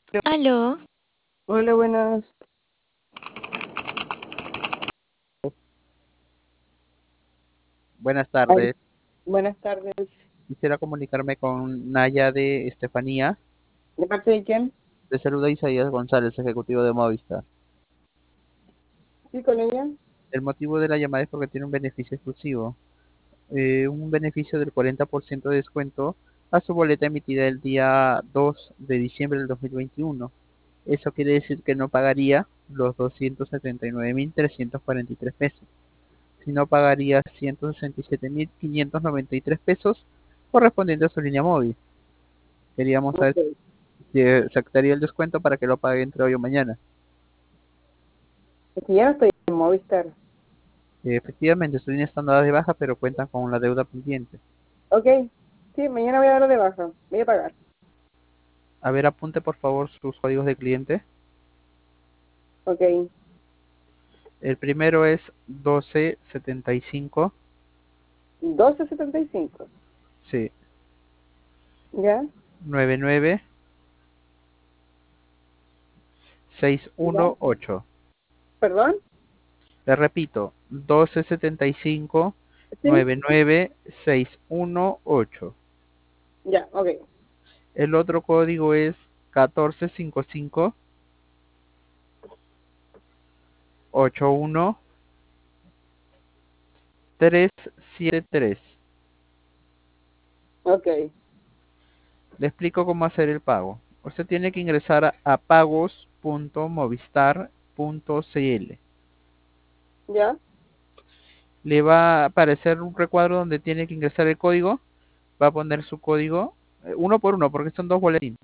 Aló, Hola, buenas. Buenas Ay, tardes. buenas tardes. Quisiera comunicarme con Naya de Estefanía. ¿De parte de quién? Le saluda Isaías González, ejecutivo de Movistar. Sí, con ella. El motivo de la llamada es porque tiene un beneficio exclusivo. Un beneficio del 40% de descuento a su boleta emitida el día 2 de diciembre del 2021. Eso quiere decir que no pagaría los 279.343 pesos, sino pagaría 167.593 pesos correspondiente a su línea móvil. Queríamos saber Ok. si aceptaría el descuento para que lo pague entre hoy o mañana. Es que ya no estoy en Movistar. Efectivamente, su línea está dada de baja, pero cuentan con la deuda pendiente. Ok. Sí, mañana voy a darlo de baja. Voy a pagar. A ver, apunte por favor sus códigos de cliente. Ok. El primero es 1275, 12.75. sí, ¿Ya? 99 ¿Ya? 618. ¿Perdón? Le repito, 1275 Sí. 99618. Ya, ok. El otro código es 1455 81 373. Ok. Le explico cómo hacer el pago. Usted tiene que ingresar a pagos.movistar.cl. ¿Ya? Le va a aparecer un recuadro donde tiene que ingresar el código. Va a poner su código uno por uno porque son dos boletines.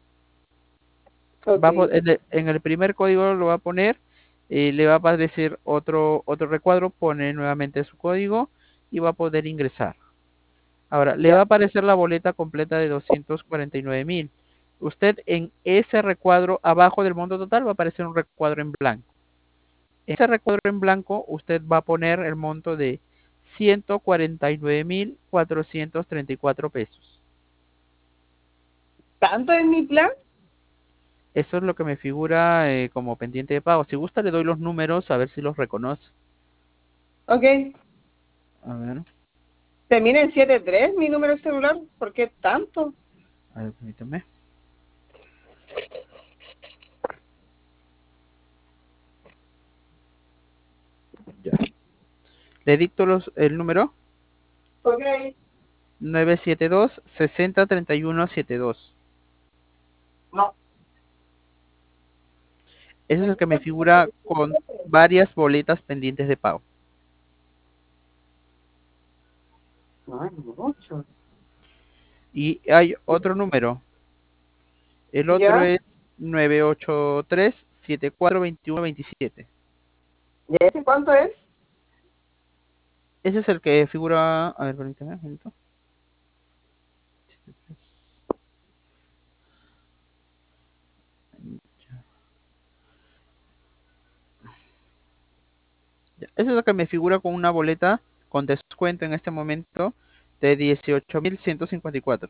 Ok. En el primer código lo va a poner, le va a aparecer otro recuadro, pone nuevamente su código y va a poder ingresar. Ahora, le va Ya. a aparecer la boleta completa de 249.000. Usted en ese recuadro, abajo del monto total, va a aparecer un recuadro en blanco. En ese recuadro en blanco, usted va a poner el monto de 149.434 pesos. ¿Tanto es mi plan? Eso es lo que me figura como pendiente de pago. Si gusta, le doy los números a ver si los reconoce. Ok. A ver, Termina en 73 mi número de celular. ¿Por qué tanto? a ver, permítame. Ya. Le dicto el número Ok. 972 60 31 72. No. Ese es el que me figura con varias boletas pendientes de pago. No es mucho. Y hay otro número. El otro ¿Ya? es 983 74 21 27. ¿Y ese cuánto es? Ese es el que figura. A ver, permítame un minuto. Ya, ese es el que me figura con una boleta con descuento en este momento de 18.154.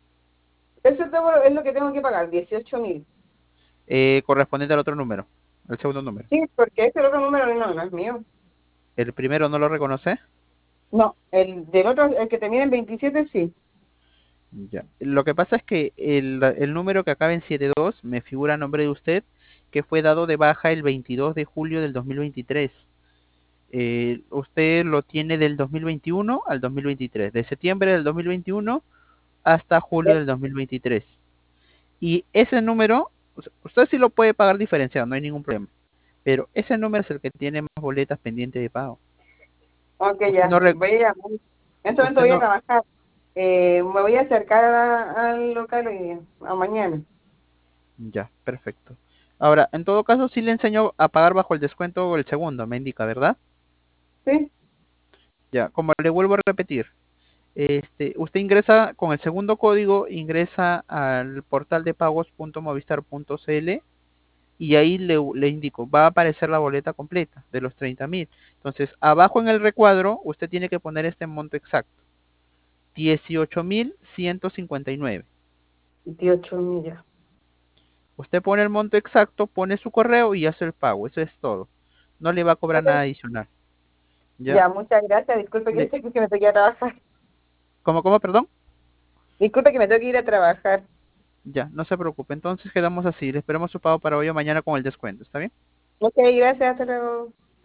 Es lo que tengo que pagar, 18.000. Correspondiente al otro número. El segundo número. Sí, porque ese otro número no es mío. El primero no lo reconoce. No, el del otro, el que termina en 27, sí. Ya. Lo que pasa es que el número que acaba en 72 me figura a nombre de usted, que fue dado de baja el 22 de julio del 2023. Usted lo tiene del 2021 al 2023, de septiembre del 2021 hasta julio del 2023. Y ese número, usted sí lo puede pagar diferenciado, no hay ningún problema. Pero ese número es el que tiene más boletas pendientes de pago. Ok, Usted ya. no, re- Voy a llamar. En este momento usted voy a no, trabajar. Me voy a acercar al local hoy día, a mañana. Ya, perfecto. Ahora, en todo caso, sí le enseño a pagar bajo el descuento o el segundo, me indica, ¿verdad? ¿Sí? Ya, como le vuelvo a repetir, usted ingresa con el segundo código, ingresa al portal de pagos.movistar.cl y ahí le indico, va a aparecer la boleta completa de los 30.000. Entonces, abajo en el recuadro, usted tiene que poner este monto exacto, 18.159. 28 millas. Usted pone el monto exacto, pone su correo y hace el pago. Eso es todo. No le va a cobrar nada Ok. adicional. ¿Ya? Ya, muchas gracias. Disculpe Le- que me tengo que ir a trabajar. ¿Cómo, perdón? Disculpe que me tengo que ir a trabajar. Ya, no se preocupe. Entonces quedamos así. Le esperamos su pago para hoy o mañana con el descuento. ¿Está bien? Ok, gracias. Hasta luego.